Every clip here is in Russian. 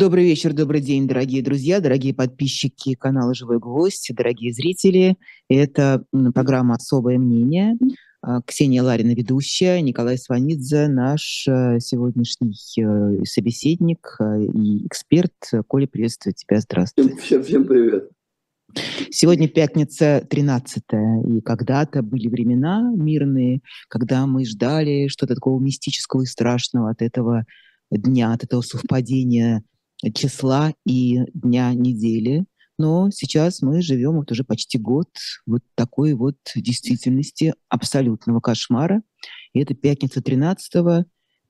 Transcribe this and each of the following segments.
Добрый вечер, добрый день, дорогие друзья, дорогие подписчики канала «Живой гвоздь», дорогие зрители. Это программа «Особое мнение». Ксения Ларина, ведущая, Николай Сванидзе, наш сегодняшний собеседник и эксперт. Коля, приветствую тебя, здравствуй. Всем привет. Сегодня пятница 13-я, и когда-то были времена мирные, когда мы ждали что-то такого мистического и страшного от этого дня, от этого совпадения числа и дня недели. Но сейчас мы живем вот уже почти год вот такой вот действительности абсолютного кошмара. И это пятница 13-24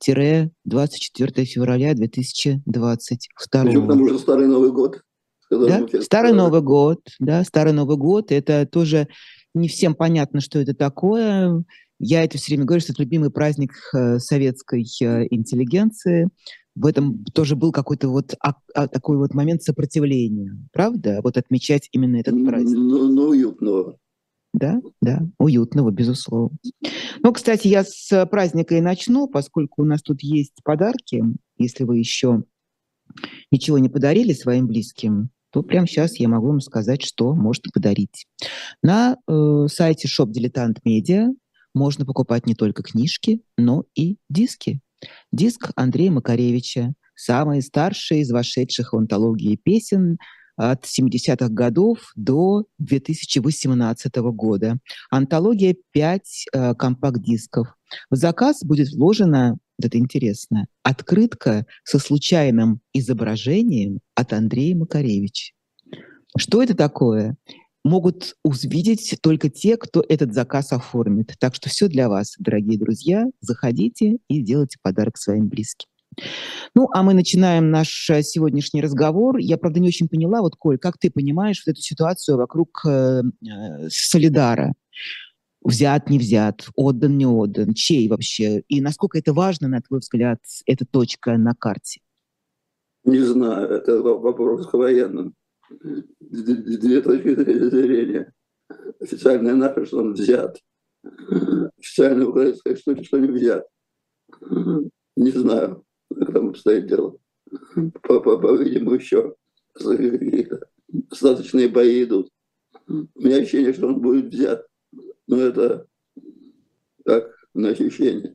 февраля 2022. Причем там уже Старый Новый год. Да? Старый Новый год, да, Старый Новый год. Это тоже не всем понятно, что это такое. Я это все время говорю, что это любимый праздник советской интеллигенции. В этом тоже был какой-то вот такой вот момент сопротивления, правда? Вот отмечать именно этот праздник. Ну, уютного. Да, уютного, безусловно. Ну, кстати, я с праздника и начну, поскольку у нас тут есть подарки. Если вы еще ничего не подарили своим близким, то прямо сейчас я могу вам сказать, что можете подарить. На сайте Shop Dilettant Media можно покупать не только книжки, но и диски. Диск Андрея Макаревича, самый старший из вошедших в антологии песен от 70-х годов до 2018 года. Антология 5 компакт-дисков. В заказ будет вложена, это интересно, открытка со случайным изображением от Андрея Макаревича. Что это такое? Могут увидеть только те, кто этот заказ оформит. Так что все для вас, дорогие друзья. Заходите и делайте подарок своим близким. Ну, а мы начинаем наш сегодняшний разговор. Я, правда, не очень поняла, вот, Коль, как ты понимаешь вот эту ситуацию вокруг Солидара? Взят, не взят, отдан, не отдан, чей вообще? И насколько это важно, на твой взгляд, эта точка на карте? Не знаю, это вопрос к военным. Две точки зрения. Официальная наша, что он взят. Официальная украинская, что не взят. Не знаю, как там обстоит дело. По-видимому, еще какие-то остаточные бои идут. У меня ощущение, что он будет взят. Но это как на ощущение.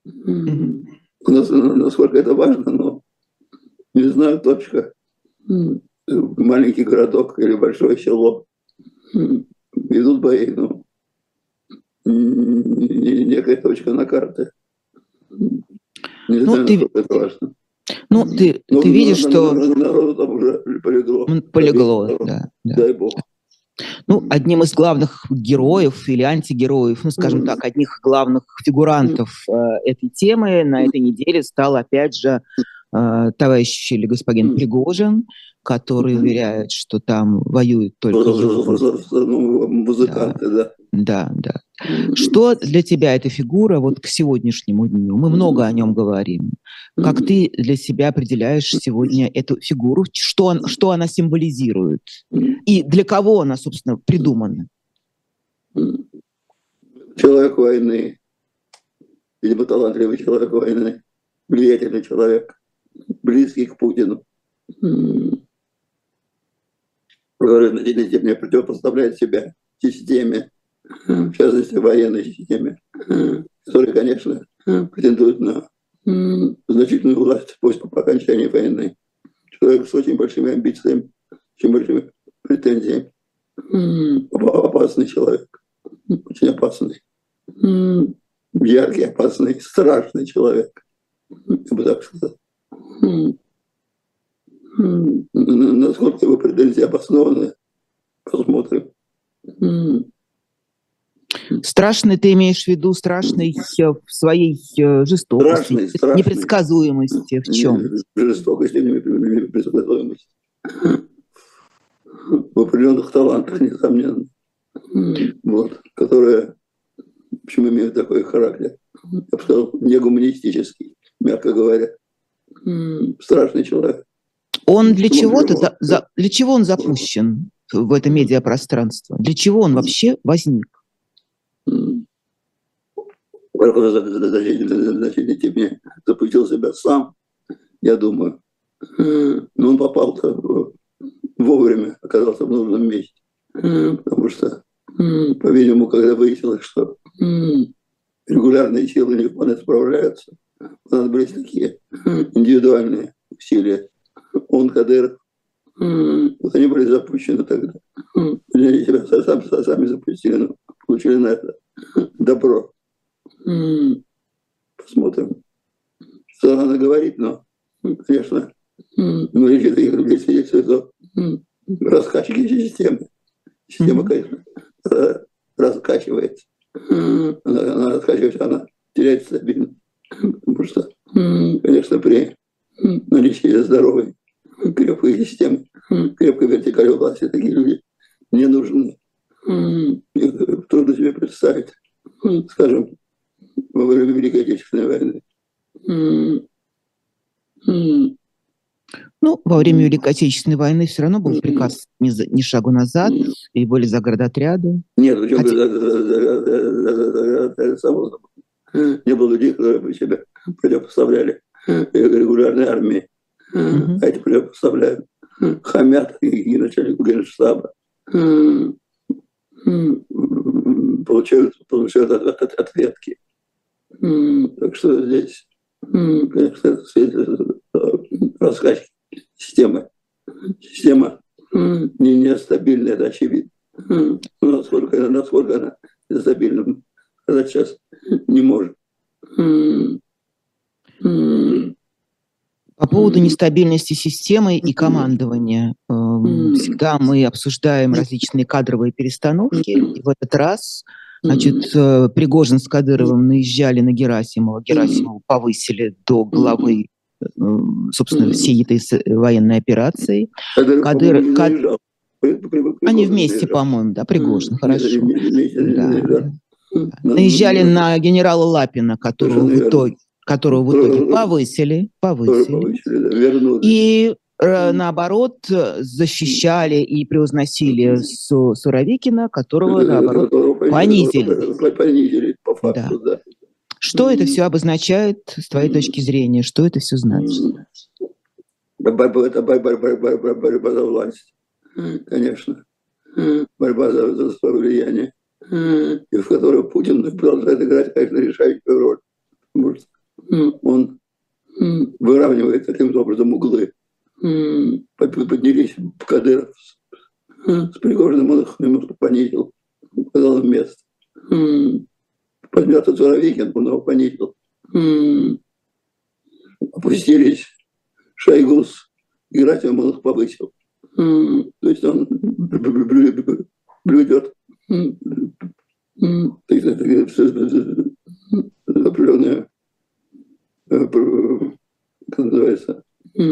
Насколько это важно, но не знаю, точка. Маленький городок или большое село. Идут бои, но некая точка на карте. Не знаю, насколько это важно. Ну, ты видишь, что... Народу там уже полегло. Полегло, да. Дай бог. Ну, одним из главных героев или антигероев, ну, скажем так, одних главных фигурантов этой темы на этой неделе стал, опять же, товарищ или господин Пригожин, который уверяет, что там воюют только музыканты, да. Да. Что для тебя эта фигура вот к сегодняшнему дню? Мы много о нем говорим. Как ты для себя определяешь сегодня эту фигуру? Что она символизирует? И для кого она, собственно, придумана? Человек войны. Видимо, талантливый человек войны. Влиятельный человек. Близкий к Путину. Который в значительной степени противопоставляет себя системе, в частности, военной системе, которая, конечно, претендует на значительную власть после окончания войны. Человек с очень большими амбициями, очень большими претензиями. Опасный человек, очень опасный. Яркий, опасный, страшный человек, я бы так сказал. Насколько его претензии обоснованы, посмотрим. Страшный ты имеешь в виду, страшный в своей жестокости, непредсказуемости, в чем? Жестокости, непредсказуемости. В определенных талантах, несомненно. Вот, которые, в общем, имеют такой характер, я бы сказал, негуманистический, мягко говоря. Страшный человек. Он для чего-то, для чего он запущен в это медиапространство? Для чего он вообще возник? В значительной степени запустил себя сам, я думаю. Но он попал вовремя, оказался в нужном месте. Потому что, по-видимому, когда выяснилось, что регулярные силы не вполне справляются, понадобились такие индивидуальные усилия. Он, Кадыров, вот они были запущены тогда. Они себя сами запустили, но получили на это добро. Посмотрим, что она говорит, но, конечно, речь таких людей свидетельствует о раскачке системы. Система, конечно, раскачивается. Она раскачивается, она теряет стабильность. Потому что, конечно, при наличии здоровой, крепкой системы, крепкой вертикали власти такие люди не нужны. Их трудно себе представить, скажем, во время Великой Отечественной войны. Ну, во время Великой Отечественной войны все равно был приказ ни шагу назад, и были заградотряды. Нет, причем не было людей, которые бы себя противопоставляли регулярной армии. А эти противопоставляют, хамят и начальнику генштаба. Получают ответки. Так что здесь, конечно, раскачка системы. Система нестабильная, это очевидно. Но насколько она нестабильна, она сейчас не может. По поводу нестабильности системы и командования. Всегда мы обсуждаем различные кадровые перестановки. И в этот раз, значит, Пригожин с Кадыровым наезжали на Герасимова. Герасимова повысили до главы, собственно, всей этой военной операции. Они вместе, по-моему, да, Пригожин, хорошо. Да. Наезжали на генерала Лапина, которого в итоге повысили. И наоборот защищали и превозносили Суровикина, которого, наоборот, понизили. По факту, да. Что это все обозначает с твоей точки зрения? Что это все значит? Это борьба за власть, конечно. Борьба за свое влияние. И в которой Путин продолжает играть, конечно, решающую роль. Потому что он выравнивает таким образом углы. Поднялись Кадыров с Пригожиным, он их немножко понизил, дал им место. Поднялся Суровикин, он его понизил. Опустились Шойгу с Герасимовым, он их повысил. То есть он блюдет определенные, как называется,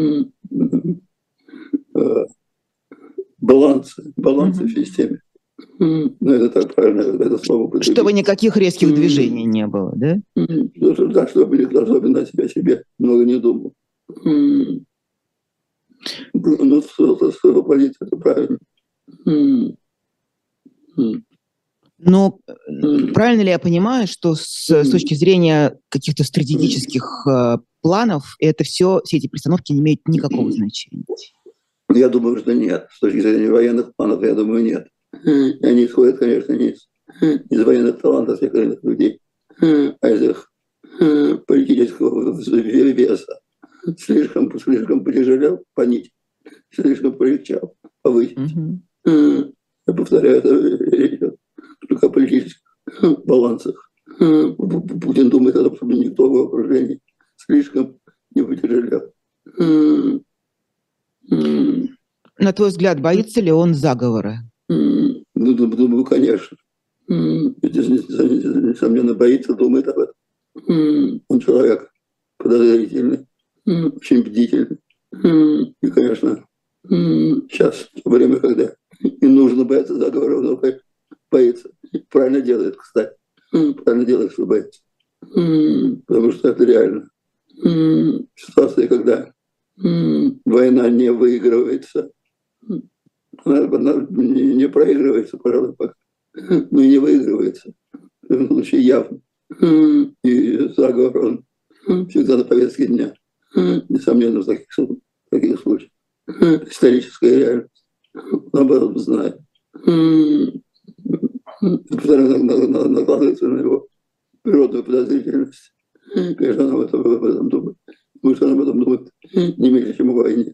балансы в системе. Ну, это так правильно, это слово употребить. Чтобы никаких резких движений не было, да? Да, чтобы никто особенно о себе много не думал. Ну, своего позиции, это правильно. Но правильно ли я понимаю, что с точки зрения каких-то стратегических планов все эти перестановки не имеют никакого значения? Я думаю, что нет. С точки зрения военных планов, я думаю, нет. И они исходят, конечно, не из военных талантов всех этих людей, а из их политического веса. Слишком потяжелел, понизить, слишком полегчал, повысить. Я повторяю, это речь идет только о политических балансах. Путин думает о том, чтобы никто в его окружении слишком не потяжелел. На твой взгляд, боится ли он заговора? Ну, думаю, конечно. Несомненно, боится, думает об этом. Он человек подозрительный, очень бдительный. И, конечно, сейчас время, когда и нужно бояться заговора, но боится. Правильно делает, кстати. Правильно делает, что боится. Потому что это реально. В ситуации, когда война не выигрывается, она не проигрывается, пожалуй, пока, но и не выигрывается. В этом случае явно. И заговор, он всегда на повестке дня. Несомненно, в таких случаях. Историческая реальность. Наоборот, знает. Накладывается на его природную подозрительность. Конечно, она об этом думает. Потому что она об этом думает не меньше, чем о войне.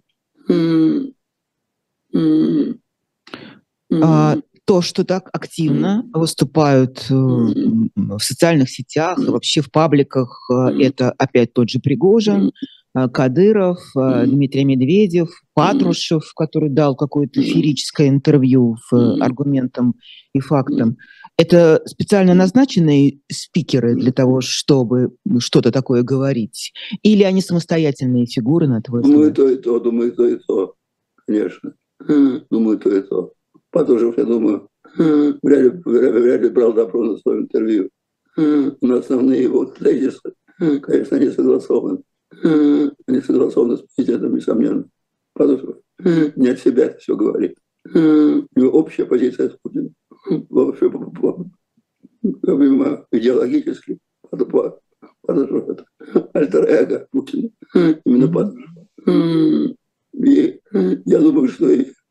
То, что так активно выступают в социальных сетях и вообще в пабликах, это опять тот же Пригожин, Кадыров, Дмитрий Медведев, Патрушев, который дал какое-то феерическое интервью в «Аргументам и фактам. Это специально назначенные спикеры для того, чтобы что-то такое говорить? Или они самостоятельные фигуры, на твой взгляд? Думаю, то и то, конечно. Думаю, то и то. Патрушев, я думаю, вряд ли брал допрос на своем интервью. Но основные его тезисы, конечно, не согласованы. Они согласованы с президентом, несомненно. Патрушев не от себя это все говорит. У него общая позиция с Путиным. Вообще, я понимаю, идеологически Патрушев это альтер-эго Путина. Именно Патрушев. И я думаю, что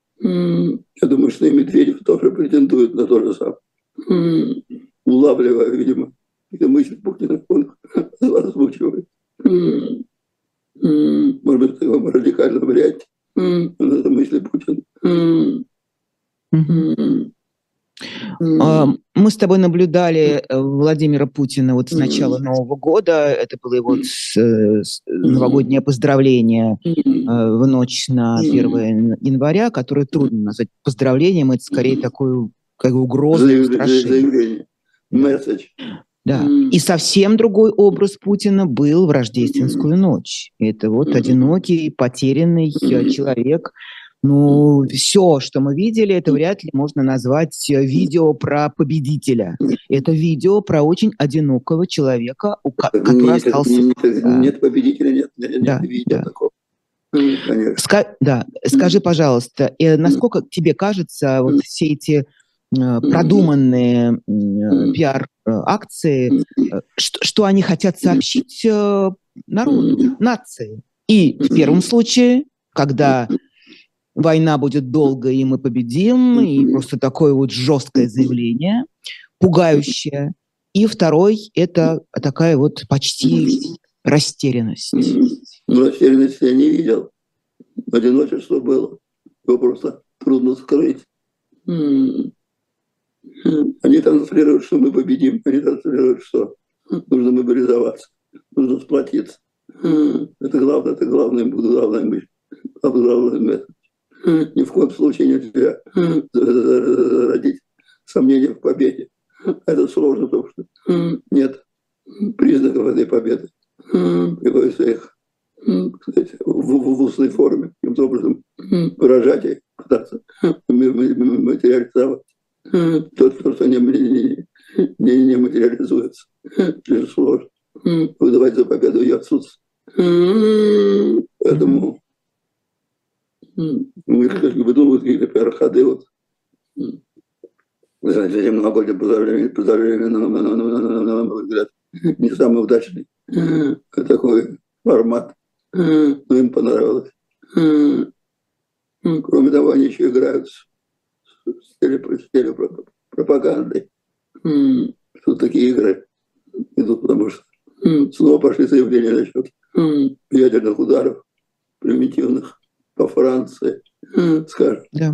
и Медведев тоже претендует на то же самое. Улавливая, видимо, какие мысли Путина, он озвучивает. Может быть, такого радикального варианте. Но это мысли Путина. Мы с тобой наблюдали Владимира Путина вот с начала Нового года. Это было его новогоднее поздравление в ночь на 1 января, которое трудно назвать поздравлением. Это скорее такую как угрозу и устрашение. Месседж. Да. И совсем другой образ Путина был в рождественскую ночь. Это вот одинокий, потерянный человек. Ну, все, что мы видели, это вряд ли можно назвать видео про победителя. Это видео про очень одинокого человека, который остался... Нет победителя, нет видео такого. Скажи, пожалуйста, насколько тебе кажется, вот все эти продуманные пиар-акции, что они хотят сообщить народу, нации? И в первом случае, когда война будет долгой, и мы победим, и просто такое вот жесткое заявление, пугающее. И второй – это такая вот почти растерянность. Растерянности я не видел. Одиночество было. Его просто трудно скрыть. Они транслируют, что мы победим. Они транслируют, что нужно мобилизоваться, нужно сплотиться. Это главная мысль. Главный метод. Ни в коем случае нельзя зародить сомнения в победе. Это сложно, потому что нет признаков этой победы. Приходится их, кстати, в устной форме, каким-то образом выражать и пытаться материализовать. То, что не материализуется, это сложно. Выдавать за победу ее отсутствие. Поэтому мы выдумывают какие-то пиар-ходы. Вот. Знаете, эти новогодние поздравления, на мой взгляд, не самый удачный такой формат. Но им понравилось. Кроме того, они еще играют с телепропагандой. Тут такие игры идут, потому что снова пошли заявления насчет ядерных ударов примитивных по Франции, скажем. Да.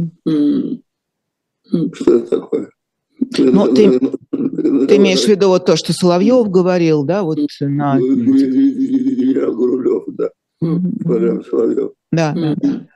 Что это такое? Ну, ты имеешь в виду вот то, что Соловьев говорил, да, вот на... Генерал Гурулев, да. Программа Соловьев. Да.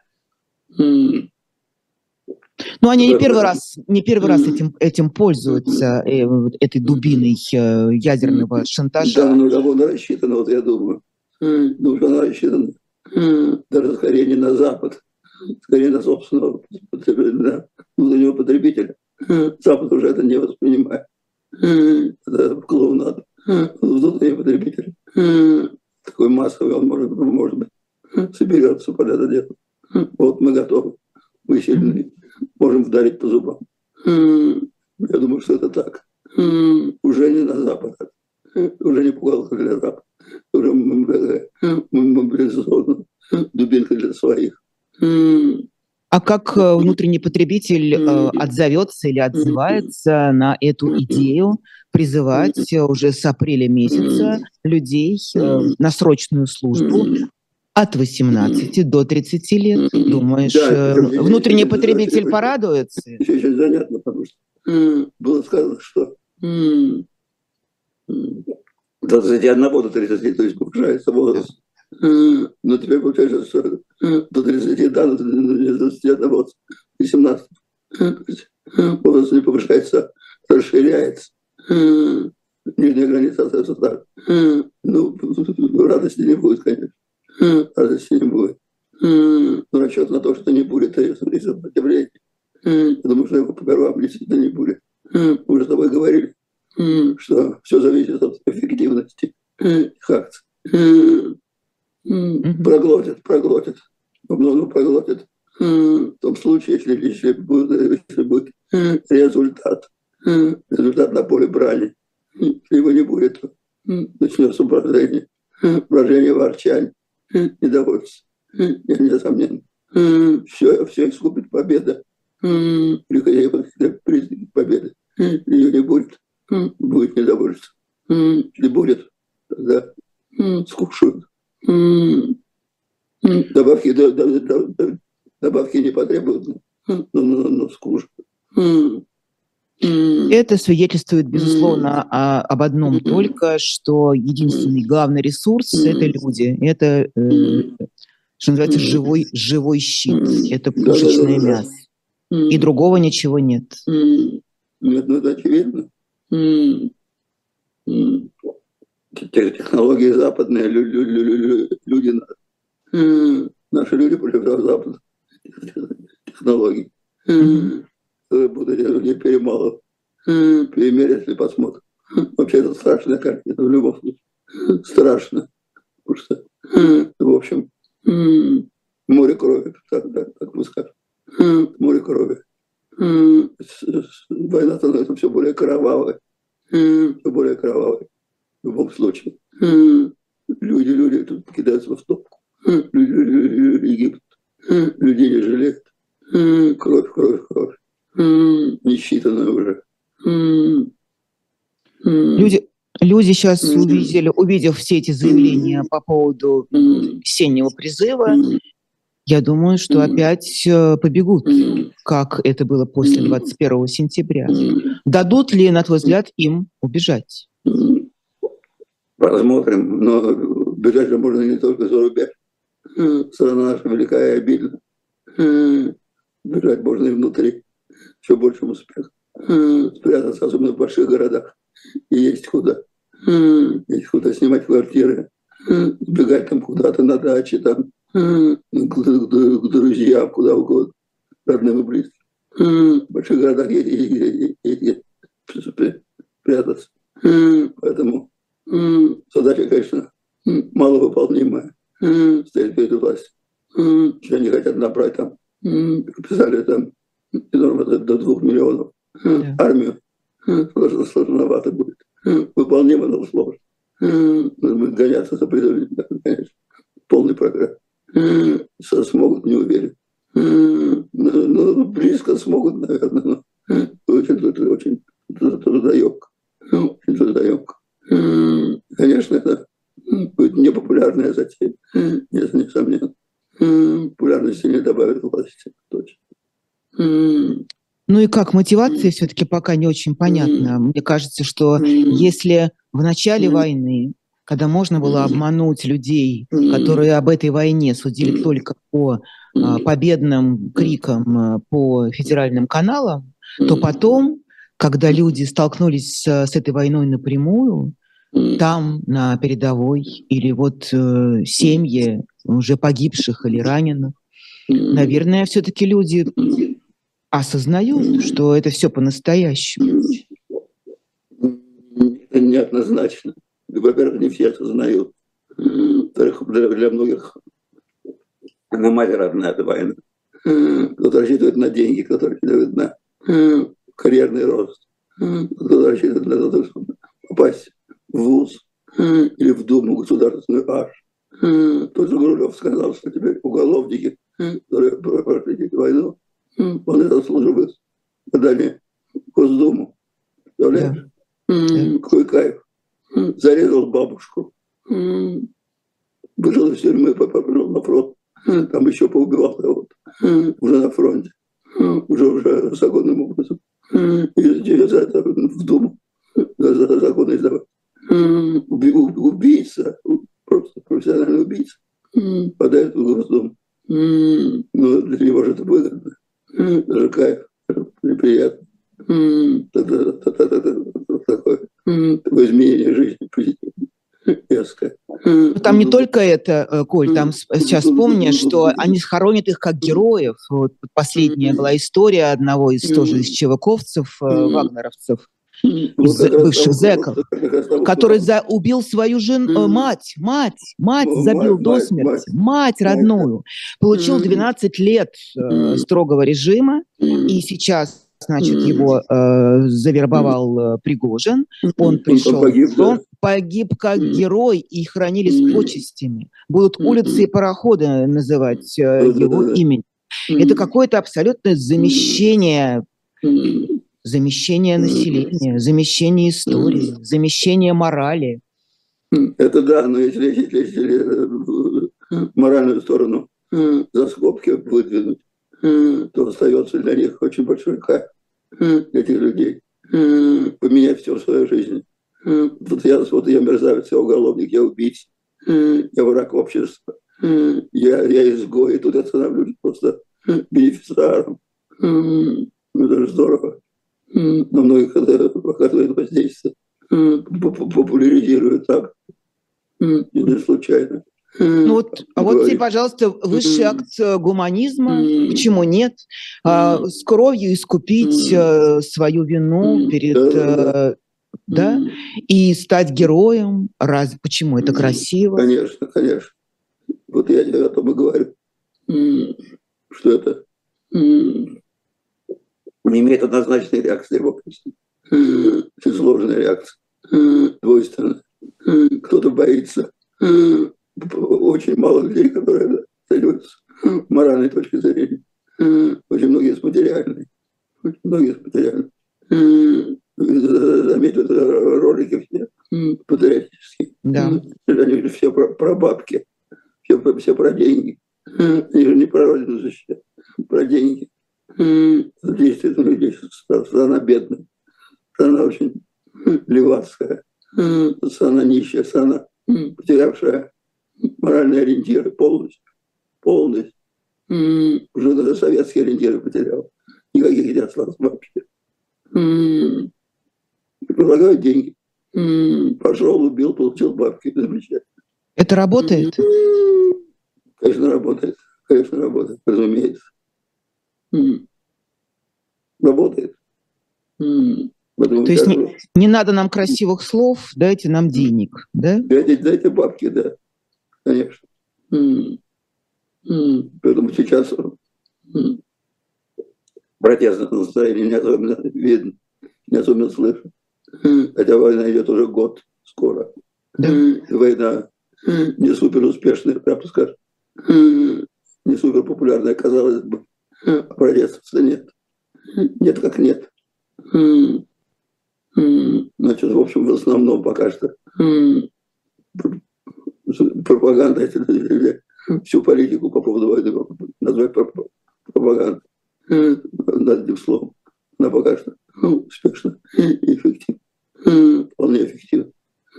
Ну, они не первый раз этим пользуются, этой дубиной ядерного шантажа. Да, но она рассчитана, вот я думаю. Думаю, что она рассчитана даже скорее не на Запад, скорее на собственного внутреннего потребителя. Запад уже это не воспринимает. Это клоунада. Внутренний потребитель такой массовый, он может быть, соберется под это дело. Вот мы готовы, мы сильны, можем вдарить по зубам. Я думаю, что это так. Уже не на Запад, уже не пугалка для Запада. Уже мы мобилизованы дубинка для своих. А как внутренний потребитель отзовется или отзывается на эту идею призывать уже с апреля месяца людей на срочную службу от 18 до 30 лет? Думаешь, внутренний потребитель порадуется? Еще очень занятно, потому что было сказано, что до 31 до 30, то есть повышается возраст. Но теперь получается, что до 30, да, до 21, вот, 18. Возраст не повышается, расширяется. Нижняя граница остается так. Ну, радости не будет, конечно. Радости не будет. Но расчет на то, что не будет и сопротивления. Потому что его поперва действительно не будет. Мы уже с тобой говорили, что все зависит от эффективности их акций. Проглотит. Много проглотит. В том случае, если будет результат на поле брани. Если его не будет, то начнется брожение, ворчание, недовольство. Несомненно. Все искупит победа. Признаки победы. Ее не будет. Будет недовольство. Если будет, тогда скушают. Добавки не потребуют, но скушают. Это свидетельствует, безусловно, об одном только, что единственный главный ресурс – это люди, это, что называется, живой щит, это пушечное мясо. И другого ничего нет. Нет, ну это очевидно. Технологии западные, люди, наши люди полюбят запад технологий. Будут людей перемалывать, перемерят, если посмотрят. Вообще это страшная картина в любом случае. Страшно. Потому что, в общем, море крови, так мы скажем. Море крови. Война становится все более кровавой. Все более кровавой. В любом случае. Люди тут кидаются в топку. Люди гибнут. Людей не жалеют. Кровь. Несчитанная уже. Люди сейчас увидев все эти заявления по поводу весеннего призыва, я думаю, что опять побегут, как это было после 21 сентября. Дадут ли, на твой взгляд, им убежать? Посмотрим, но бежать же можно не только за рубеж. Страна наша великая и обильна. Бежать можно и внутри. Еще большим успехом. Спрятаться, особенно в больших городах. И есть куда. Есть куда снимать квартиры. Сбегать там куда-то на даче, там, к друзьям, куда угодно. Родным и близким. В больших городах есть прятаться. Поэтому задача, конечно, маловыполнимая. Стоит перед властью. Что они хотят набрать там. Писали там до 2 миллионов. Армию. Сложновато будет. Выполнимо, но сложно. Будет гоняться за призывом, конечно. Полный прогресс. Смогут, не уверен. Но близко смогут, наверное. Но очень трудоемко. Очень трудоемко. Конечно, это будет непопулярная затея, несомненно. Популярности не добавит власти, точно. Ну и как, мотивация все-таки пока не очень понятна. Мне кажется, что если в начале войны, когда можно было обмануть людей, которые об этой войне судили только по победным крикам по федеральным каналам, то потом, когда люди столкнулись с этой войной напрямую, там, на передовой, или вот семьи уже погибших или раненых, наверное, все-таки люди осознают, что это все по-настоящему. Это неоднозначно. Во-первых, не все осознают. Во-вторых, для многих она мать родная, эта война. Кто-то рассчитывает на деньги, кто-то рассчитывает на карьерный рост, кто-то рассчитывает на то, чтобы попасть в ВУЗ или в Думу государственную аж. Тот же Гурулев сказал, что теперь уголовники, которые прошли войну, вполне заслуживают подания в Госдуму. Представляешь? Какой кайф. Зарезал бабушку. Вышел из тюрьмы, пошел на фронт. Там еще поубивал кого-то. Уже на фронте. Уже законным образом. И за это в Думу. За закон издавать. Убийца, просто профессиональный убийца, попадает в Госдуму. Но для него же это выгодно. Даже кайф, неприятно. Такое изменение жизни позитивное. Резкое. Там не только это, Коль, там сейчас вспомни, что они хоронят их как героев. Вот последняя была история одного из тоже из ЧВКовцев, вагнеровцев, бывших зэков, который убил свою жену, мать забил до смерти, мать родную. Получил 12 лет строгого режима, и сейчас, значит, его завербовал Пригожин, он пришел, он погиб как герой, и хранили с почестями. Будут улицы и пароходы называть его именем. Это какое-то абсолютное замещение населения, замещение истории, замещение морали. Это да, но если моральную сторону за скобки выдвинуть, то остается для них очень большой кайф, для этих людей, поменять все в своей жизни. Вот я мерзавец, я уголовник, я убийца, я враг общества, я изгой, и тут я становлюсь просто бенефициаром. Это же здорово. На многих оказывает воздействие, популяризирует так, не случайно. Ну вот, а вот теперь, пожалуйста, высший акт гуманизма, почему нет? С кровью искупить свою вину перед... Да? И стать героем. Почему? Это красиво. Конечно, конечно. Вот я тебе о том и говорю, что это не имеет однозначной реакции в обществе. Очень сложная реакция, двойственная. Кто-то боится. Очень мало людей, которые остаются с моральной точки зрения. Очень многие с материальной. Заметят ролики все патриотические. Да. Они все про бабки, все про деньги. Они же не про родину защищают, про деньги. Действительно, людей страна бедная, страна очень левацкая, страна нищая, страна, потерявшая моральные ориентиры полностью. Уже даже советские ориентиры потерял. Никаких не осталось вообще. Предлагают деньги. Пошел, убил, получил бабки. Замечательно. Это работает? Конечно, работает. Разумеется. Работает. То есть не надо нам красивых слов, дайте нам денег, да? Дайте бабки, да. Конечно. Поэтому сейчас протестное настроение не особенно видно, не особенно слышно. Хотя война идет уже год скоро. Да. Война не супер успешная, прямо скажем. Не супер популярная, казалось бы. А протеста нет. Нет как нет. Значит, в общем, в основном пока что пропаганда эти всю политику по поводу войны назвать пропагандой. Над этим словом. Она пока что успешна и эффективна. Вполне эффективна.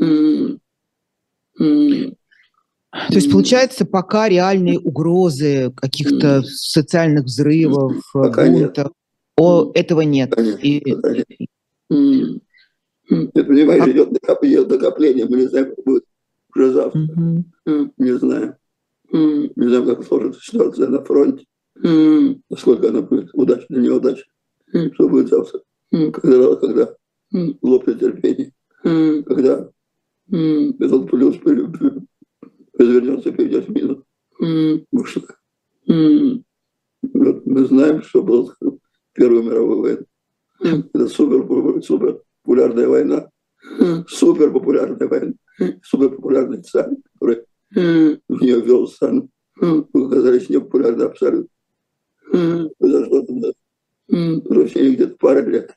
То есть, получается, пока реальные угрозы каких-то социальных взрывов, бунтов, этого нет. Пока нет. Ты понимаешь, идет накопление, мы не знаем, как будет уже завтра. Не знаем. Не знаем, как сложится ситуация на фронте. Насколько она будет удачной, неудачной. Что будет завтра? Когда лопнет терпение. Когда этот плюс развернется и перейдет в минус. Мы знаем, что было в Первую мировую войну. Это супер популярная война. Супер популярная царь, который в нее ввел сан, оказались непопулярны абсолютно. Произошло тогда вручение где-то пара лет.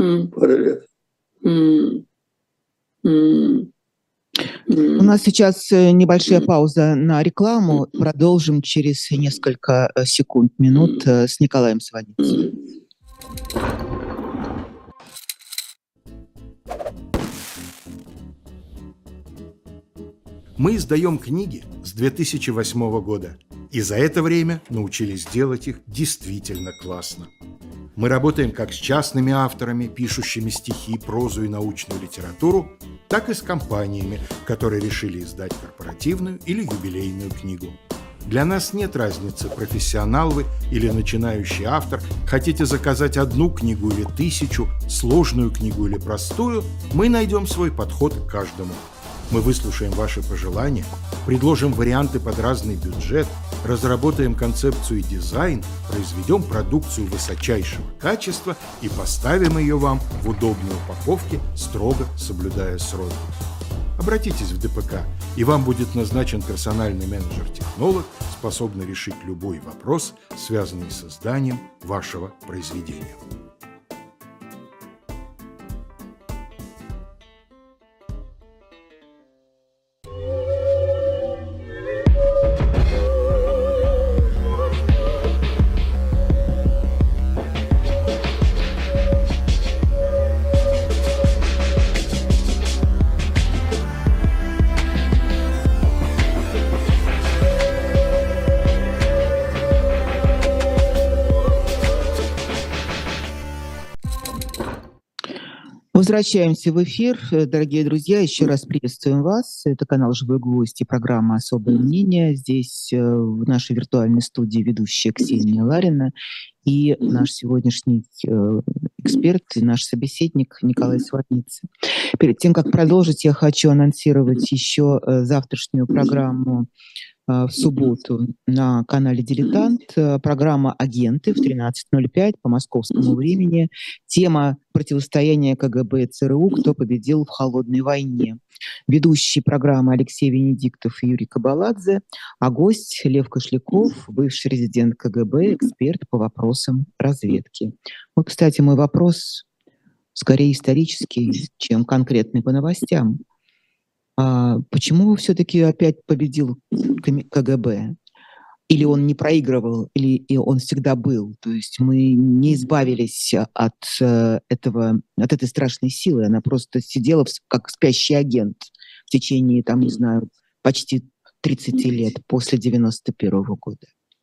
У нас сейчас небольшая пауза на рекламу. Продолжим через несколько секунд, минут с Николаем Сванидзе. Мы издаем книги с 2008 года, и за это время научились делать их действительно классно. Мы работаем как с частными авторами, пишущими стихи, прозу и научную литературу, так и с компаниями, которые решили издать корпоративную или юбилейную книгу. Для нас нет разницы, профессионал вы или начинающий автор. Хотите заказать одну книгу или 1000, сложную книгу или простую, мы найдем свой подход к каждому. Мы выслушаем ваши пожелания, предложим варианты под разный бюджет, разработаем концепцию и дизайн, произведем продукцию высочайшего качества и поставим ее вам в удобной упаковке, строго соблюдая сроки. Обратитесь в ДПК, и вам будет назначен персональный менеджер-технолог, способный решить любой вопрос, связанный с созданием вашего произведения. Возвращаемся в эфир. Дорогие друзья, еще раз приветствуем вас. Это канал «Живой гвоздь» и программа «Особое мнение». Здесь в нашей виртуальной студии ведущая Ксения Ларина и наш сегодняшний эксперт и наш собеседник Николай Сванидзе. Перед тем, как продолжить, я хочу анонсировать еще завтрашнюю программу в субботу на канале «Дилетант». Программа «Агенты» в 13:05 по московскому времени. Тема противостояния КГБ и ЦРУ «Кто победил в холодной войне». Ведущие программы Алексей Венедиктов и Юрий Кабаладзе, а гость Лев Кошляков, бывший резидент КГБ, эксперт по вопросам разведки. Вот, кстати, мой вопрос скорее исторический, чем конкретный по новостям. Почему все-таки опять победил КГБ? Или он не проигрывал, или он всегда был? То есть мы не избавились от этой страшной силы. Она просто сидела как спящий агент в течение, там, не знаю, почти 30 лет после 91 года.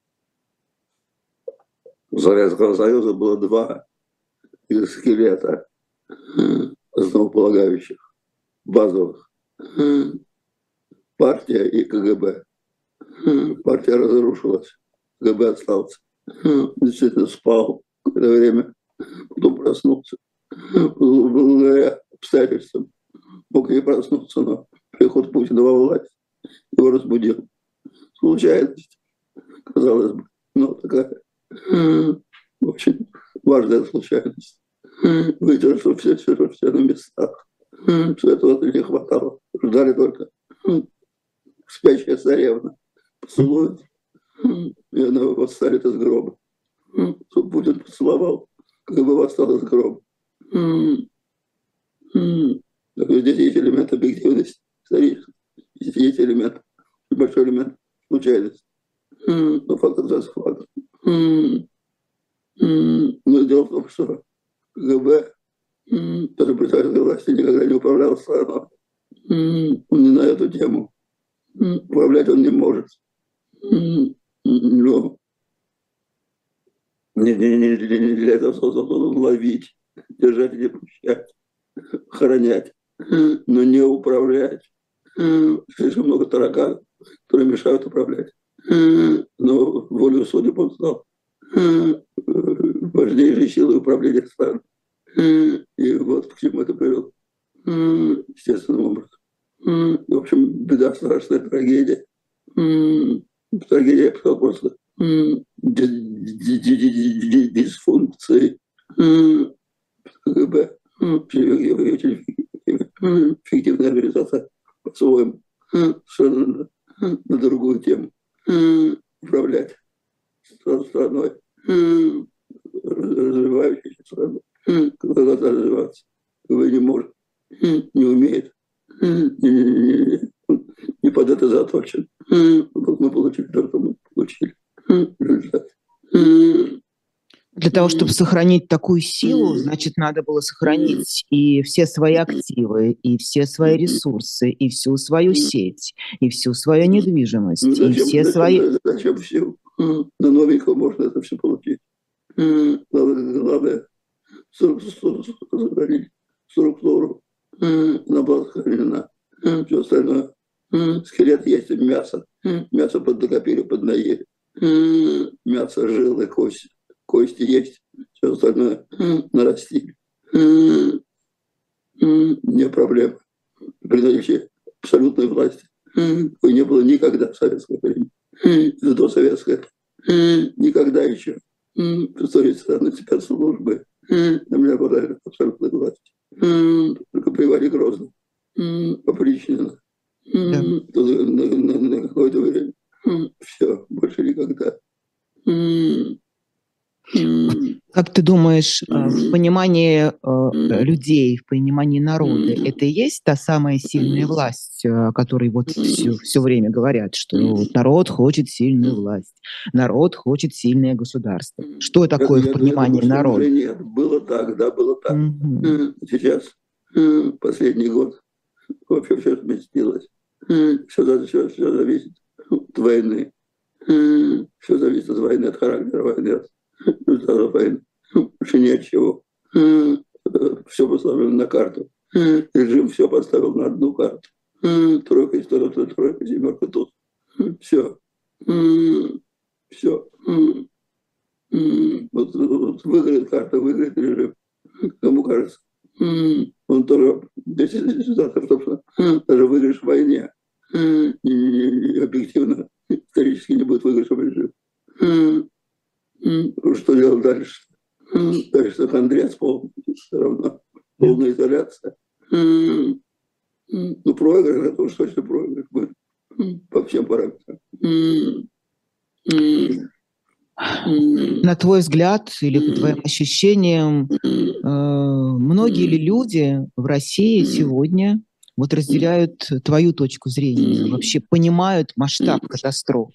У Советского Союза было два скелета основополагающих, базовых. Партия и КГБ. Партия разрушилась, КГБ остался. Действительно спал какое-то время, потом проснулся. Благодаря обстоятельствам мог не проснуться, но приход Путина во власть его разбудил. Случайность, казалось бы, но такая очень важная случайность. Видел, что все на местах. Все этого не хватало. Ждали только спящая царевна. Поцелует, и она восстанет из гроба. Чтобы Путин поцеловал, как бы восстал из гроба. Здесь есть элемент объективности, исторический. Здесь есть элемент, большой элемент случайности. Но факт остается фактом. Но дело в том, что КГБ, который при советской власти никогда не управлял страной, он не на эту тему. Управлять он не может. Но не для этого создан он ловить, держать и не пущать, охранять, но не управлять. Слишком много тараканов, которые мешают управлять. Но волю судеб он стал важнейшей силой управления страной. И вот к чему это привело. Естественным образом. В общем, беда, страшная трагедия. Трагедия, я бы сказал, просто дисфункции КГБ. Фиктивная организация по-своему. Совершенно на другую тему. Управлять страной, развивающейся страной, когда должна развиваться. Вы не можете, не умеет, не под это заточен. Вот мы получили то, что мы получили. Результат. Для того, чтобы сохранить такую силу, значит, надо было сохранить и все свои активы, и все свои ресурсы, и всю свою сеть, и всю свою недвижимость, и все свои... Зачем все? На новенького можно это все получить. Главное, сохранить структуру, она была сохранена. Все остальное. Скелет есть, мясо. Мясо подкопили, поднаели. Мясо, жилы, кости. Кости есть, все остальное нарастили. Не проблема. При наличии абсолютной власти. Ее не было никогда в советское время. До советское. Никогда еще. В истории страны спецслужбы на меня была абсолютная власть. Только при Иване Грозном. Опричнина. На какое-то время. Все, больше никогда. Как ты думаешь, в понимании людей, в понимании народа, это и есть та самая сильная власть, о которой вот все время говорят, что вот народ хочет сильную власть, народ хочет сильное государство. Что такое в понимании народа? Нет, было так, да, было так. Сейчас, последний год, вообще все сместилось. Все зависит от войны. Все зависит от войны, от характера войны, от результатов войны. Больше ни от чего. Все поставлено на карту. Режим все поставил на одну карту. Тройка, тройка, семерка тут. Все. Все. Вот выиграет карта, выиграет режим. Кому кажется? Он тоже, собственно, даже выигрыш в войне. И объективно, исторически не будет выигрыша в режим. Что делать дальше? Дальше Андрес полный, все равно. Полная изоляция. Ну, проигрыш, это уж точно проигрыш будет. По всем параметрам. На твой взгляд или по твоим ощущениям, многие ли люди в России сегодня вот разделяют твою точку зрения, вообще понимают масштаб катастроф?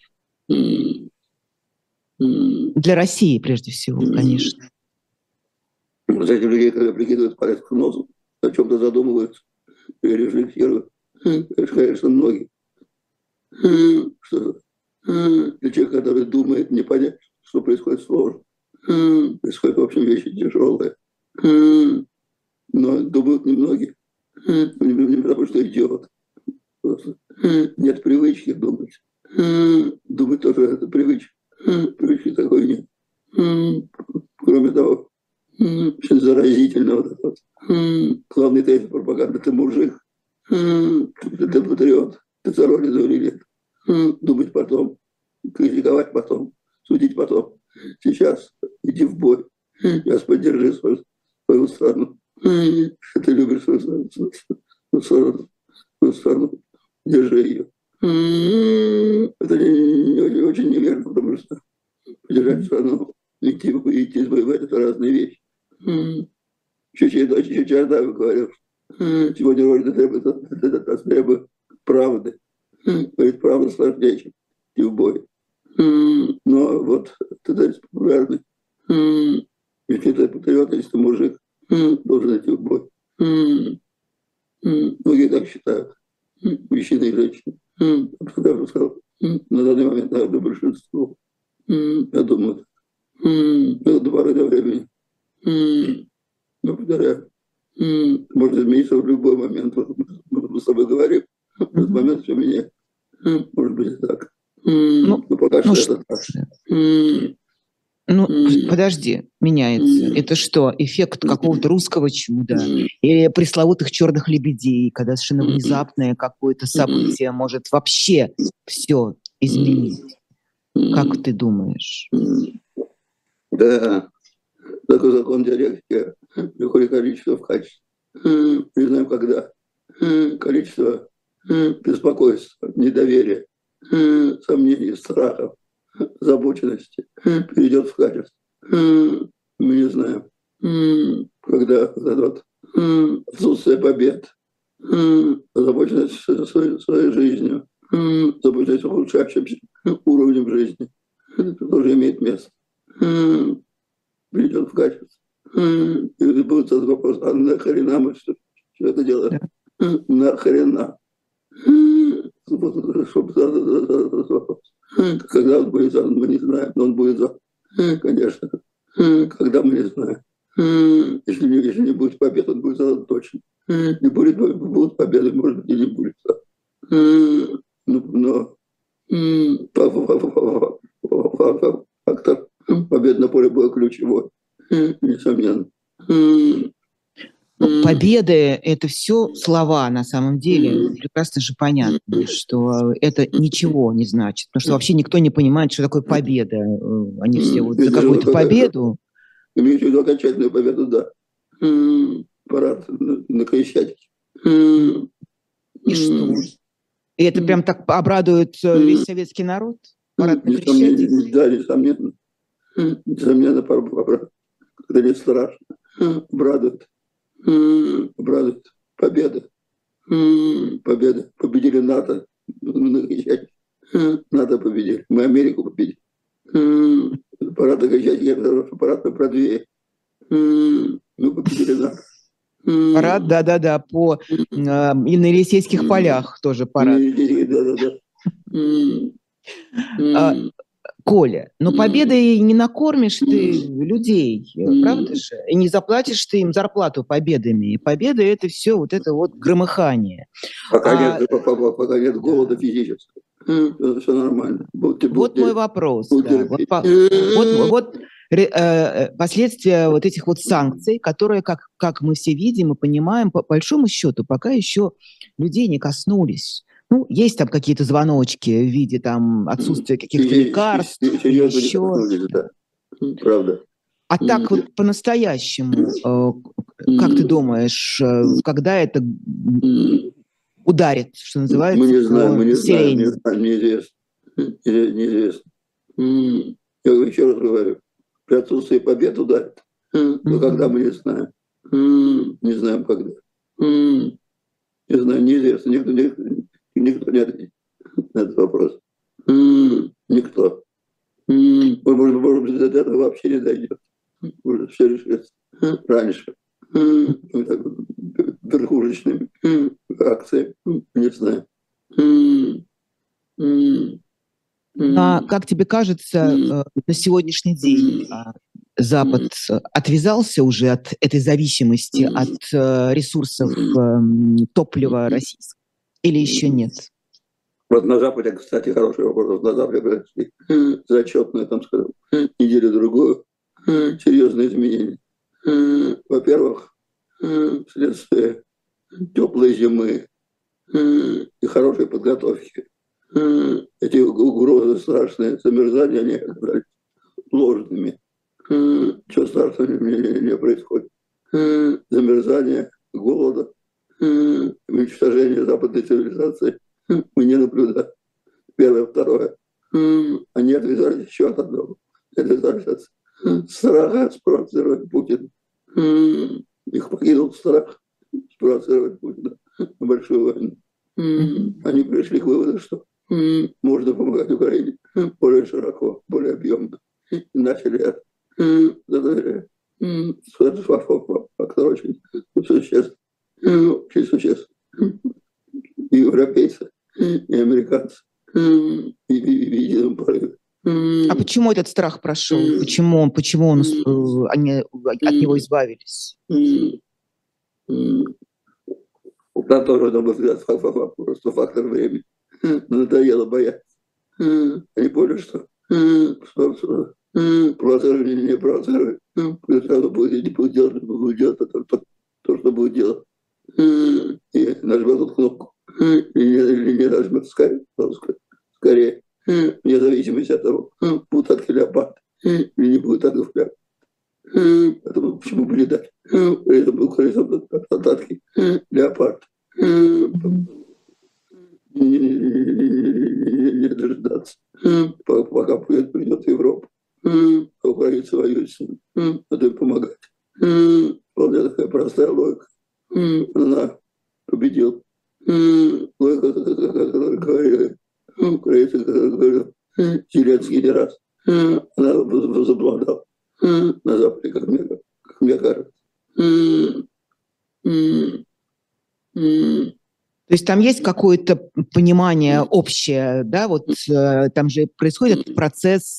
Для России, прежде всего, конечно. Вот этих людей, когда прикидывают палец к носу, о чем-то задумываются или рефлексируют, конечно, многие. Что для человека, который думает, не понять, что происходит сложно. Происходит, в общем, вещи тяжелые. Но думают немногие. Не потому, что идиот. Просто нет привычки думать. Думать тоже это привычка. Привычки такой нет. Кроме того, очень заразительно вот это. Главный тезис пропаганды – ты мужик, ты патриот, ты за родину или нет. Думать потом, критиковать потом, судить потом. Сейчас иди в бой. Сейчас поддержи свою страну. Ты любишь свою страну. Держи ее. Это очень неверно, потому что поддержать страну, идти воевать – это разные вещи. Еще Чардаев говорил, что сегодня Родина требует правды. Говорит, правда сложнее, чем идти в бой. Но вот это популярный. Если ты патриот, если ты мужик, должен идти в бой. Многие так считают. Мужчины и женщины. Я бы сказал, на данный момент, наверное, большинство. Я думаю, это до поры до времени. Но повторяю, может измениться в любой момент. Вот мы с тобой говорим, в этот момент все меняет. Может быть, и так. Но пока что это так. Ну, подожди, меняется. Это что, эффект какого-то русского чуда? Или пресловутых черных лебедей, когда совершенно внезапное какое-то событие может вообще все изменить? Как ты думаешь? Да, такой закон диалектики. Приходит количество в качестве. Не знаем, когда. Количество беспокойства, недоверия сомнений, страхов, озабоченности перейдет в качество. Мы не знаем, когда вот отсутствие побед, озабоченность своей жизнью, озабоченность ухудшающимся уровнем жизни, это тоже имеет место. Перейдет в качество. И будет этот вопрос, а нахрена мы все это делаем? Нахрена? Когда он будет задан, мы не знаем, но он будет задан, конечно. Когда мы не знаем. Если не будет побед, он будет задан точно. Не будут победы, может быть, и не будет. Но фактор побед на поле боя ключевой, несомненно. Победы – это все слова на самом деле. Прекрасно же понятно, что это ничего не значит. Потому что вообще никто не понимает, что такое победа. Они все вот за какую-то победу. Имеете в виду окончательную победу, да. Парад на Крещатике. И что? И это прям так обрадует весь советский народ? Парад на Крещатике? Да, несомненно. Несомненно, когда не страшно. Обрадует. Победа. Победа. Победили НАТО. НАТО победили. Мы Америку победили. Парад на Крещатике, парад на Бродвее. Мы победили НАТО. Парад, да-да-да, и на Елисейских полях тоже парад. Да. Коля, но победой не накормишь ты людей, правда же? И не заплатишь ты им зарплату победами. И победа – это все вот это вот громыхание. Пока нет голода физического. Все нормально. Вот мой вопрос. Да. Вот последствия вот этих вот санкций, которые, как мы все видим и понимаем, по большому счету пока еще людей не коснулись. Ну, есть там какие-то звоночки в виде там отсутствия каких-то лекарств, еще. Да. Правда. А так вот по-настоящему, как ты думаешь, когда это ударит, что называется, мы не знаем, неизвестно. Я еще раз говорю, при отсутствии побед ударит. Но когда мы не знаем. Не знаем когда. Не знаю, неизвестно. Никто не ответит на этот вопрос. Никто. Может быть, до этого вообще не дойдет. Может, все решится раньше. Верхушечными акциями. Не знаю. А как тебе кажется, на сегодняшний день Запад отвязался уже от этой зависимости от ресурсов топлива российского? Или еще нет? Вот на Западе, кстати, хороший вопрос. На Западе произошли зачетные, там, скажем, неделю-другую серьезные изменения. Во-первых, вследствие теплой зимы и хорошей подготовки эти угрозы страшные, замерзания, они оказались ложными. Чего страшного не происходит. Замерзание, голода, уничтожение западной цивилизации мы не наблюдаем. Первое. Второе. Они отвязались еще от одного. Отвязались от страха спровоцировать Путина. Их покинул страх спровоцировать Путина на большую войну. Они пришли к выводу, что можно помогать Украине более широко, более объемно. И начали это. Это фактор очень существенный. Очень существенный. И европейцы, и американцы, и единым порыве. А почему этот страх прошел? Почему они от него избавились? Да, тоже, на мой взгляд, просто фактор времени. Надоело бояться. Они поняли, что провоцировать или не провоцировать, сразу будет делать то, что будет делать. И нажмет эту кнопку. Или не нажмет скорее. Вне зависимости от того, будут атаки леопард или не будет атаков леопард. Поэтому почему бы не дать? При этом атаки леопард. не дождаться, пока придет Европа. Украинцы воюют с ним, надо им помогать. Вполне такая простая логика. Она победила. Логика, которую говорили украинцы, которую говорил Зеленский не раз. Она возобладала на Западе, как мне кажется. То есть там есть какое-то понимание общее, да, вот там же происходит процесс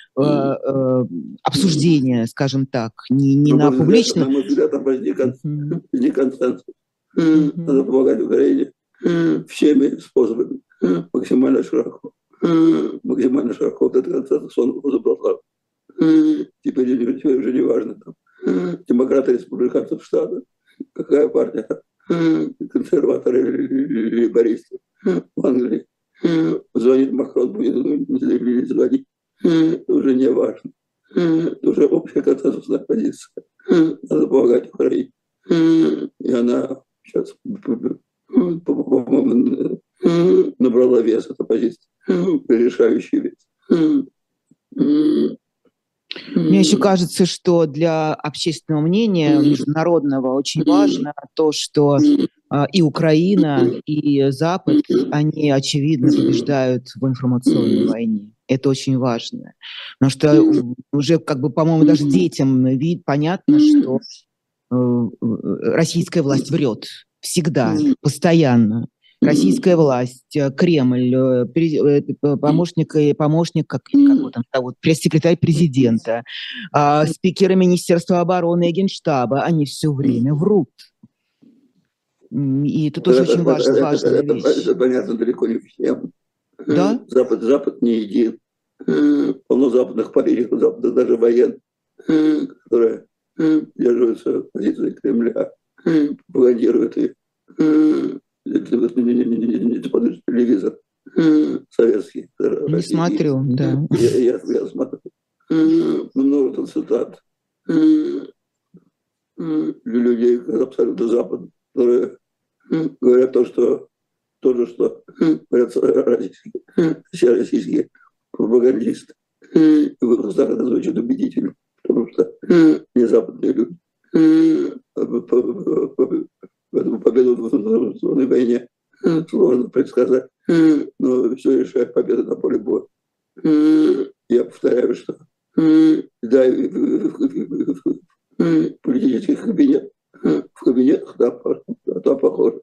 обсуждения, скажем так, не на публичном. На мой взгляд, там возник консенсус. Надо помогать Украине всеми способами, максимально широко. Максимально широко. Вот этот консенсус он возобладал. Теперь уже не важно, там, демократы, республиканцы в Штатах, какая партия, консерваторы или лейбористы в Англии. Звонит Макрон, будет или звонить, это уже не важно. Это уже общая консенсусная позиция. Надо помогать Украине. И она сейчас, по-моему, набрала вес, эта позиция, решающий вес. Мне еще кажется, что для общественного мнения международного очень важно то, что и Украина, и Запад, они, очевидно, побеждают в информационной войне. Это очень важно. Потому что уже, как бы, по-моему, даже детям понятно, что российская власть врет всегда, постоянно. Российская власть, Кремль, помощник как его там зовут, пресс-секретарь президента, спикеры Министерства обороны и Генштаба, они все время врут. И это тоже очень важная вещь. Это понятно далеко не всем. Да? Запад не един. Полно западных политиков, западных даже военных, которые держатся позиции Кремля, пропагандируют их. Телевизор советский. Не смотрю, да. Я смотрю. Много цитат для людей абсолютно западных, которые говорят то же, что говорят все российские пропагандисты. И в их устах это звучит убедительно, потому что не западные люди. Победу в информационной войне сложно предсказать, но все решает победа на поле боя. Я повторяю, что да, в политических кабинетах, в кабинетах, да, похоже,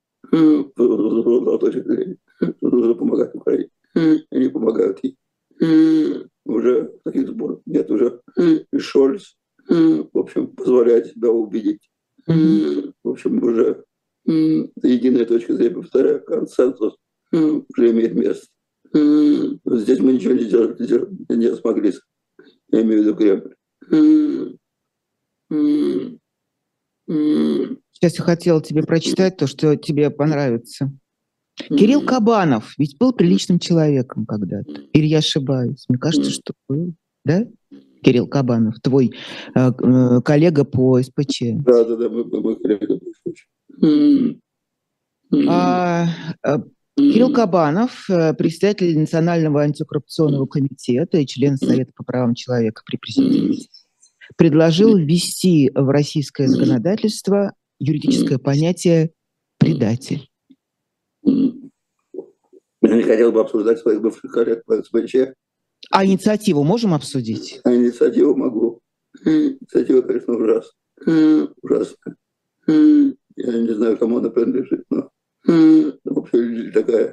нужно помогать Украине. Они помогают ей. Уже таких сборов нет, уже и Шольц, в общем, позволяет себя убедить. В общем, уже единая точка зрения, повторяю, консенсус уже имеет место. Здесь мы ничего не смогли, я имею в виду Кремль. Сейчас я хотела тебе прочитать то, что тебе понравится. Кирилл Кабанов ведь был приличным человеком когда-то. Или я ошибаюсь? Мне кажется, что был. Да? Кирилл Кабанов, твой коллега по СПЧ. Да, мы коллега по СПЧ. Кирилл Кабанов, председатель Национального антикоррупционного комитета и член Совета по правам человека при президенте, предложил ввести в российское законодательство юридическое понятие «предатель». Я не хотел бы обсуждать своих бывших коллег по СПЧ. А инициативу можем обсудить? А инициативу могу. Инициатива, конечно, ужасная. Я не знаю, кому она принадлежит, но вообще такая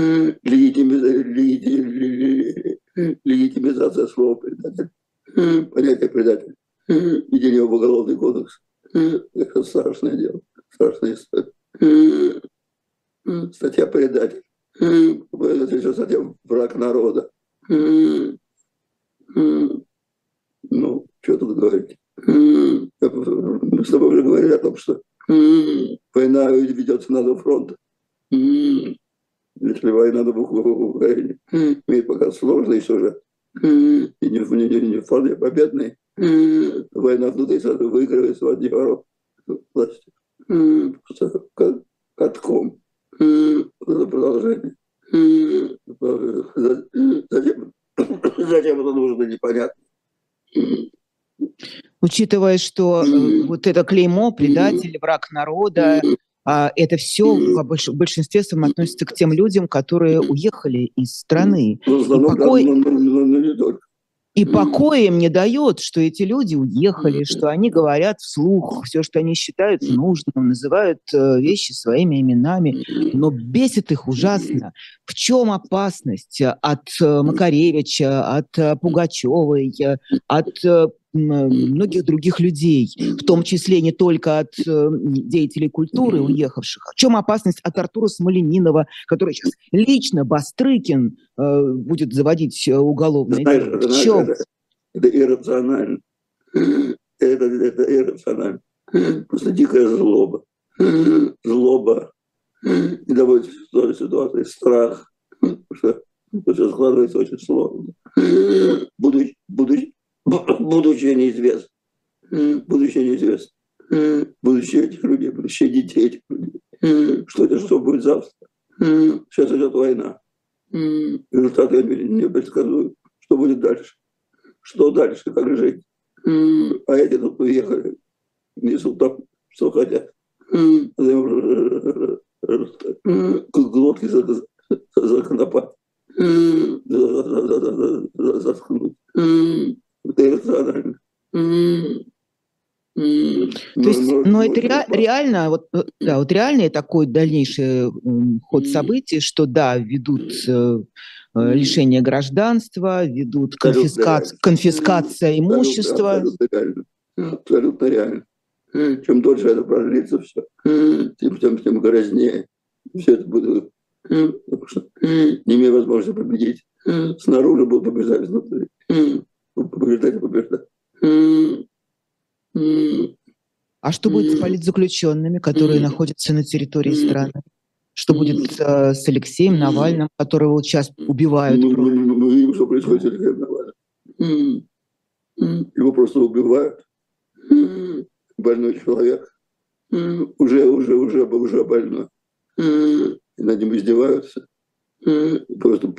легитимизация слова «предатель». Понятие «предатель». Введение в уголовный кодекс. Это страшное дело. Страшная история. Статья «предатель». Это еще статья «враг народа». Ну, что тут говорить? Мы с тобой уже говорили о том, что война ведется на два фронта. Если война на Украине имеет пока сложный сюжет, и не вполне победный, война внутри выигрывается в одни ворота власти. Просто катком. Это продолжение. Зачем это нужно, непонятно. Учитывая, что вот это клеймо, предатель, враг народа, это все в большинстве своем относится к тем людям, которые уехали из страны. И покоя им не дает, что эти люди уехали, что они говорят вслух все, что они считают нужным, называют вещи своими именами, но бесит их ужасно. В чем опасность от Макаревича, от Пугачевой, от многих других людей, в том числе не только от деятелей культуры уехавших? В чем опасность от Артура Смольянинова, который сейчас лично Бастрыкин будет заводить уголовное дело? В чем? Это иррационально. Это иррационально. Просто дикая злоба. Злоба. И доводит в ситуации страх. Что все складывается очень сложно. Будучи неизвестным. Будущее этих людей, будущее детей этих людей. Что будет завтра? Сейчас идет война. Результаты не предсказуют. Что будет дальше? Что дальше? Как жить? А эти тут уехали. Несут там, что хотят. Глотки законопать. Заткнуть. Это иррационально. То есть, но это реально, вот реальный такой дальнейший ход событий, что да, ведут лишение гражданства, ведут конфискация имущества. Абсолютно реально. Чем дольше это продлится, все, тем грознее. Все это будет, потому что не имея возможности победить, снаружи будут побеждать изнутри. Побеждать и побеждать. А что будет с политзаключенными, которые находятся на территории страны? Что будет с Алексеем Навальным, которого сейчас убивают? Мы видим, что происходит с Алексеем Навальным. Его просто убивают. Больной человек. Уже больной. И над ним издеваются. Просто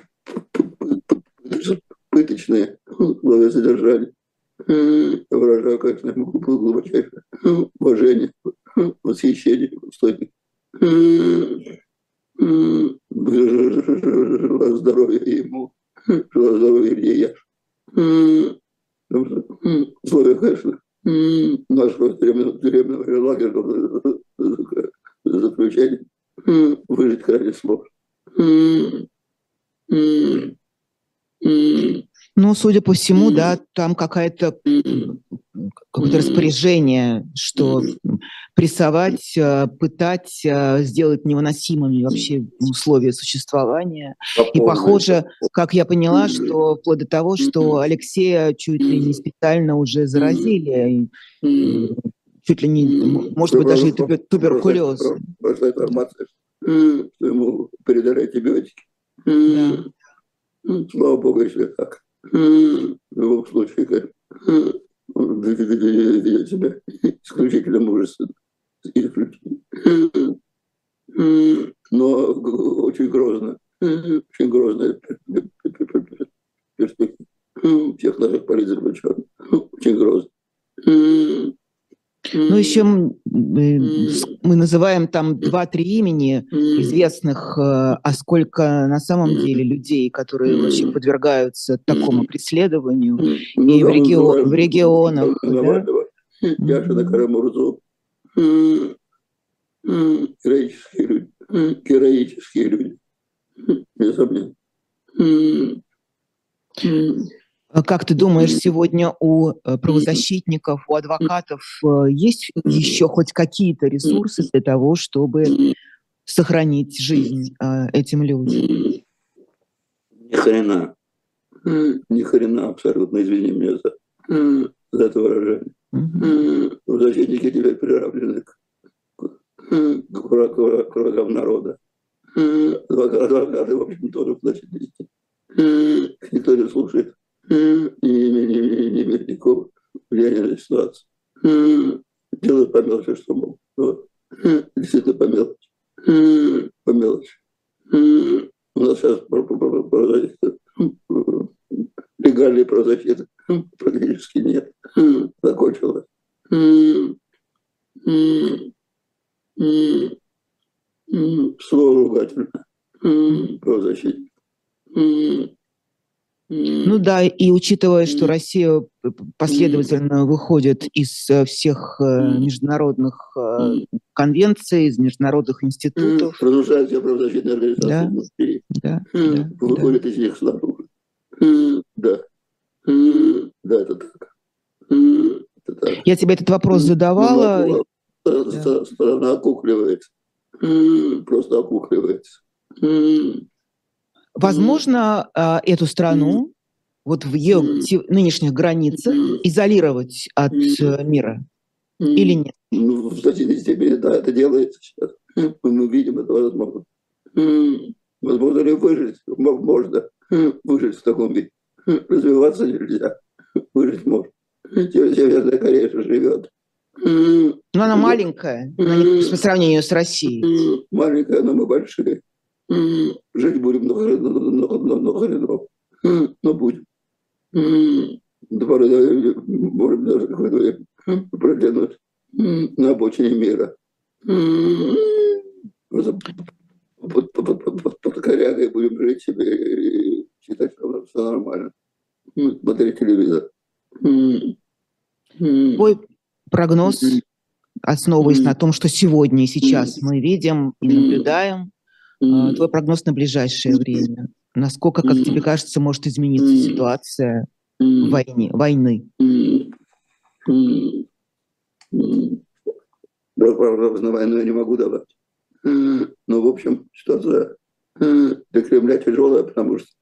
пыточные условия содержания. Я выражаю, конечно, ему глубочайшее уважение, восхищение. Желаю здоровья ему, желаю здоровья Илье Яш. Потому что условия, конечно, нашего тюремного лагеря заключения выжить крайне сложно. Ну, судя по всему, да, там какое-то распоряжение, что прессовать, пытать, сделать невыносимыми вообще условия существования. И похоже, как я поняла, что вплоть до того, что Алексея чуть ли не специально уже заразили, чуть ли не, может быть, даже и туберкулез. Прошла информация, что ему передали антибиотики. Да. Слава богу, если так. В любом случае, он ведет себя исключительно мужественно. Но очень грозно. Очень грозная перспектива всех наших политзаключенных. Очень грозно. Ну, еще мы называем там 2-3 имени известных, а сколько на самом деле людей, которые вообще подвергаются такому преследованию, и в регионах. Навального, Яшина, Карамурзу, героические люди, несомненно. Как ты думаешь, сегодня у правозащитников, у адвокатов есть еще хоть какие-то ресурсы для того, чтобы сохранить жизнь этим людям? Ни хрена абсолютно, извини меня за это выражение. Правозащитники теперь приравнены к врагам народа. Адвокаты, в общем, тоже в значительности. Никто не слушает. Не имеет никакого влияния на ситуацию. Делают по мелочи, что могут. Действительно по мелочи. По мелочи. У нас сейчас легальной правозащиты практически нет. Закончилось. Слово ругательное. Правозащитник. Ну да, и учитывая, что Россия последовательно выходит из всех международных конвенций, из международных институтов. Разрушает все правозащитные организации внутри. Выходит из них снаружи. Да. Да, это так. Я тебе этот вопрос задавала. Страна окукливается. Просто окукливается. Возможно, эту страну вот в ее нынешних границах изолировать от мира или нет? Ну, в значительной степени, да, это делается сейчас. Мы видим, это возможно. Возможно ли выжить? Можно выжить в таком виде. Развиваться нельзя. Выжить можно. Северная Корея же живет. Но она маленькая, по сравнению с Россией. Маленькая, но мы большие. Жить будем много хренов. Но будем. До поры можем даже проглянуть на обочине мира. Под корягой будем жить себе и считать, что все нормально. Смотреть телевизор. Твой прогноз, основываясь на том, что сегодня и сейчас мы видим и наблюдаем, твой прогноз на ближайшее время. Насколько, как тебе кажется, может измениться ситуация войны? Прогноз на войну я не могу давать. Но, в общем, ситуация для Кремля тяжелая, потому что,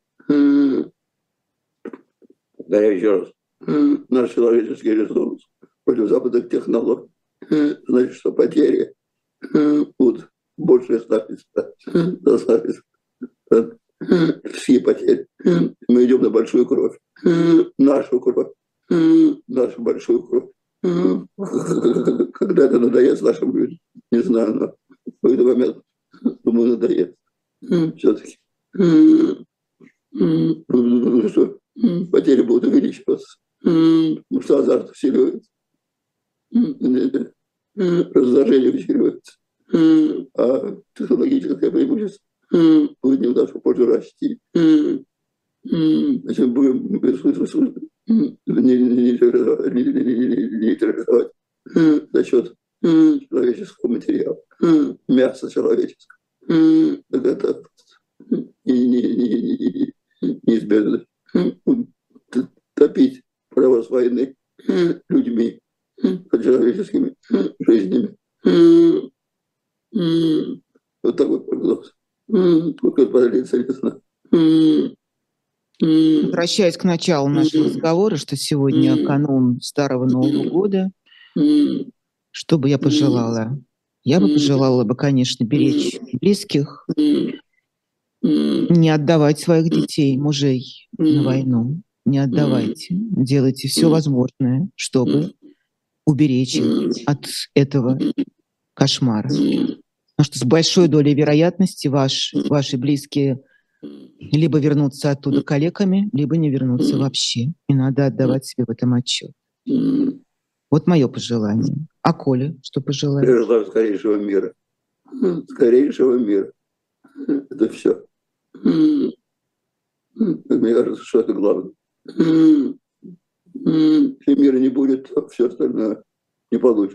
да, еще раз, наш человеческий ресурс против западных технологий, значит, что потери будут больше 100%. Все потери. Мы идем на большую кровь. Нашу кровь. Нашу большую кровь. Когда это надоест нашим людям, не знаю, но в этот момент, думаю, надоест. Все-таки. Что потери будут увеличиваться. Потому что азарт усиливается. Раздражение усиливается. А технологическое преимущество будет не в нашу пользу расти. Значит, будем нейтрализовать за счет человеческого материала, мяса человеческого. Так это неизбежно. Топить право с войны людьми, человеческими жизнями. Вот такой прогноз. Сколько продлится, не знаю. Возвращаясь к началу нашего разговора, что сегодня канун Старого Нового года, что бы я пожелала? Я бы пожелала, конечно, беречь близких, не отдавать своих детей, мужей на войну. Не отдавайте. Делайте все возможное, чтобы уберечь их от этого кошмара. Потому что с большой долей вероятности ваши близкие либо вернутся оттуда калеками, либо не вернутся вообще. И надо отдавать себе в этом отчет. Вот мое пожелание. А Коля, что пожелает? Я желаю скорейшего мира. Скорейшего мира. Это все. Мне кажется, что это главное. Если мира не будет, то все остальное не получится.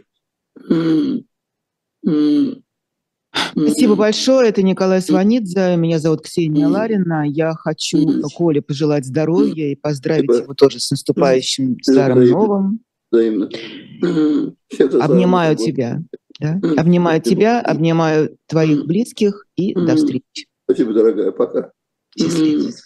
Спасибо большое. Это Николай Сванидзе. Меня зовут Ксения Ларина. Я хочу Коле пожелать здоровья и поздравить его тоже с наступающим Старым Новым. Взаимно. Обнимаю тебя. Да? Обнимаю тебя, обнимаю твоих близких и до встречи. Спасибо, дорогая. Пока. Счастливо.